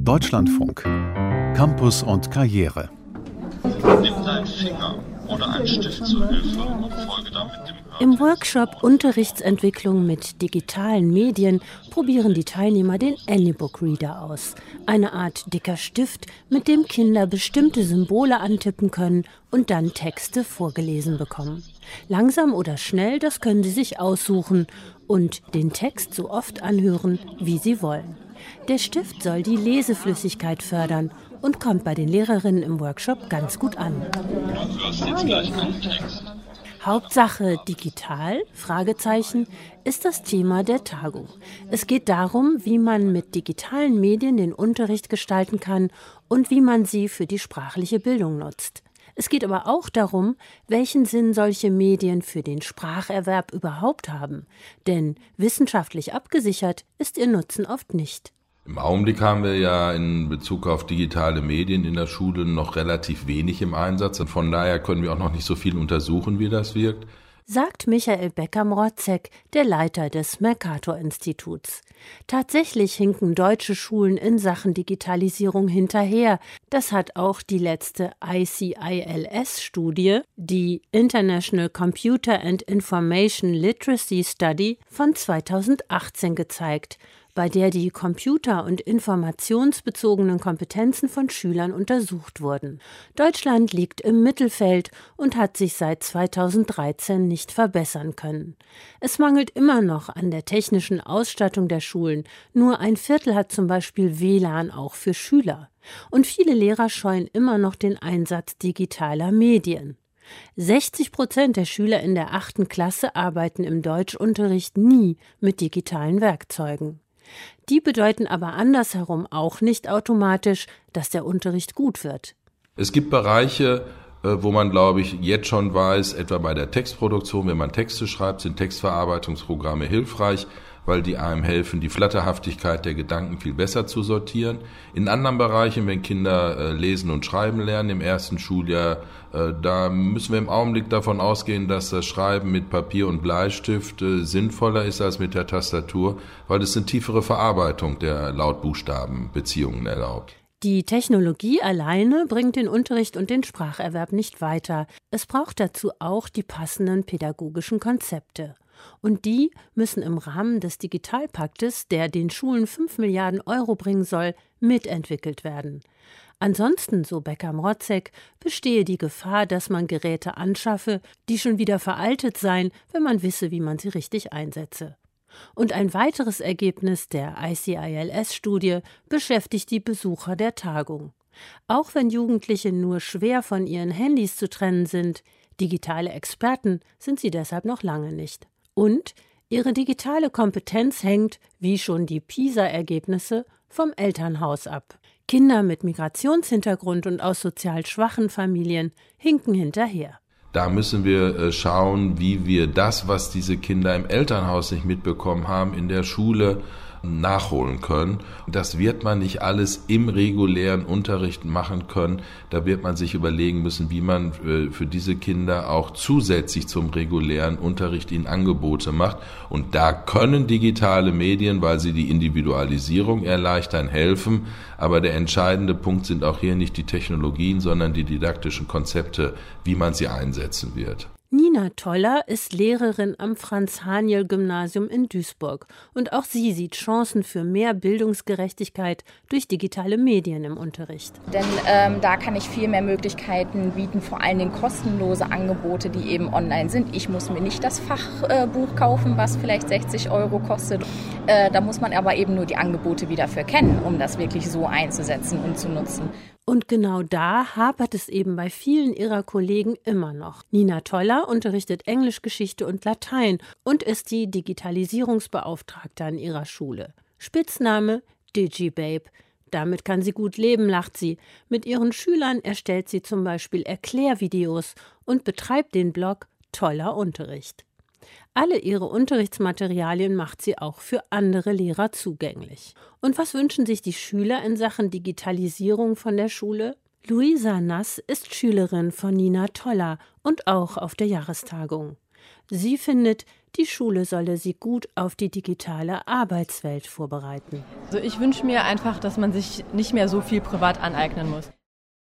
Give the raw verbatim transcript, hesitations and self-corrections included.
Deutschlandfunk. Campus und Karriere. Nimm deinen Finger oder einen Stift zur Hilfe und folge damit dem Hörtext. Im Workshop Unterrichtsentwicklung mit digitalen Medien probieren die Teilnehmer den Anybook Reader aus. Eine Art dicker Stift, mit dem Kinder bestimmte Symbole antippen können und dann Texte vorgelesen bekommen. Langsam oder schnell, das können sie sich aussuchen und den Text so oft anhören, wie sie wollen. Der Stift soll die Leseflüssigkeit fördern und kommt bei den Lehrerinnen im Workshop ganz gut an. Du hörst jetzt gleich einen Text. Hauptsache digital? Fragezeichen, ist das Thema der Tagung. Es geht darum, wie man mit digitalen Medien den Unterricht gestalten kann und wie man sie für die sprachliche Bildung nutzt. Es geht aber auch darum, welchen Sinn solche Medien für den Spracherwerb überhaupt haben. Denn wissenschaftlich abgesichert ist ihr Nutzen oft nicht. Im Augenblick haben wir ja in Bezug auf digitale Medien in der Schule noch relativ wenig im Einsatz. Und von daher können wir auch noch nicht so viel untersuchen, wie das wirkt. Sagt Michael Becker-Mrotzek, der Leiter des Mercator-Instituts. Tatsächlich hinken deutsche Schulen in Sachen Digitalisierung hinterher. Das hat auch die letzte I C I L S-Studie, die International Computer and Information Literacy Study von zweitausendachtzehn gezeigt, bei der die computer- und informationsbezogenen Kompetenzen von Schülern untersucht wurden. Deutschland liegt im Mittelfeld und hat sich seit zweitausenddreizehn nicht verbessern können. Es mangelt immer noch an der technischen Ausstattung der Schulen. Nur ein Viertel hat zum Beispiel W L A N auch für Schüler. Und viele Lehrer scheuen immer noch den Einsatz digitaler Medien. sechzig Prozent der Schüler in der achten Klasse arbeiten im Deutschunterricht nie mit digitalen Werkzeugen. Die bedeuten aber andersherum auch nicht automatisch, dass der Unterricht gut wird. Es gibt Bereiche, wo man, glaube ich, jetzt schon weiß, etwa bei der Textproduktion, wenn man Texte schreibt, sind Textverarbeitungsprogramme hilfreich, weil die einem helfen, die Flatterhaftigkeit der Gedanken viel besser zu sortieren. In anderen Bereichen, wenn Kinder äh, lesen und schreiben lernen im ersten Schuljahr, äh, da müssen wir im Augenblick davon ausgehen, dass das Schreiben mit Papier und Bleistift äh, sinnvoller ist als mit der Tastatur, weil es eine tiefere Verarbeitung der Lautbuchstabenbeziehungen erlaubt. Die Technologie alleine bringt den Unterricht und den Spracherwerb nicht weiter. Es braucht dazu auch die passenden pädagogischen Konzepte. Und die müssen im Rahmen des Digitalpaktes, der den Schulen fünf Milliarden Euro bringen soll, mitentwickelt werden. Ansonsten, so Becker-Mrotzek, bestehe die Gefahr, dass man Geräte anschaffe, die schon wieder veraltet seien, wenn man wisse, wie man sie richtig einsetze. Und ein weiteres Ergebnis der I C I L S-Studie beschäftigt die Besucher der Tagung. Auch wenn Jugendliche nur schwer von ihren Handys zu trennen sind, digitale Experten sind sie deshalb noch lange nicht. Und ihre digitale Kompetenz hängt, wie schon die PISA-Ergebnisse, vom Elternhaus ab. Kinder mit Migrationshintergrund und aus sozial schwachen Familien hinken hinterher. Da müssen wir schauen, wie wir das, was diese Kinder im Elternhaus nicht mitbekommen haben, in der Schule nachholen können. Das wird man nicht alles im regulären Unterricht machen können. Da wird man sich überlegen müssen, wie man für diese Kinder auch zusätzlich zum regulären Unterricht ihnen Angebote macht. Und da können digitale Medien, weil sie die Individualisierung erleichtern, helfen. Aber der entscheidende Punkt sind auch hier nicht die Technologien, sondern die didaktischen Konzepte, wie man sie einsetzen wird. Nina Toller ist Lehrerin am Franz-Haniel-Gymnasium in Duisburg und auch sie sieht Chancen für mehr Bildungsgerechtigkeit durch digitale Medien im Unterricht. Denn ähm, da kann ich viel mehr Möglichkeiten bieten, vor allen Dingen kostenlose Angebote, die eben online sind. Ich muss mir nicht das Fachbuch äh, kaufen, was vielleicht sechzig Euro kostet. Äh, da muss man aber eben nur die Angebote wieder für kennen, um das wirklich so einzusetzen und zu nutzen. Und genau da hapert es eben bei vielen ihrer Kollegen immer noch. Nina Toller unterrichtet Englisch, Geschichte und Latein und ist die Digitalisierungsbeauftragte an ihrer Schule. Spitzname DigiBabe. Damit kann sie gut leben, lacht sie. Mit ihren Schülern erstellt sie zum Beispiel Erklärvideos und betreibt den Blog Toller Unterricht. Alle ihre Unterrichtsmaterialien macht sie auch für andere Lehrer zugänglich. Und was wünschen sich die Schüler in Sachen Digitalisierung von der Schule? Luisa Nass ist Schülerin von Nina Toller und auch auf der Jahrestagung. Sie findet, Die Schule solle sie gut auf die digitale Arbeitswelt vorbereiten. Also ich wünsche mir einfach, dass man sich nicht mehr so viel privat aneignen muss.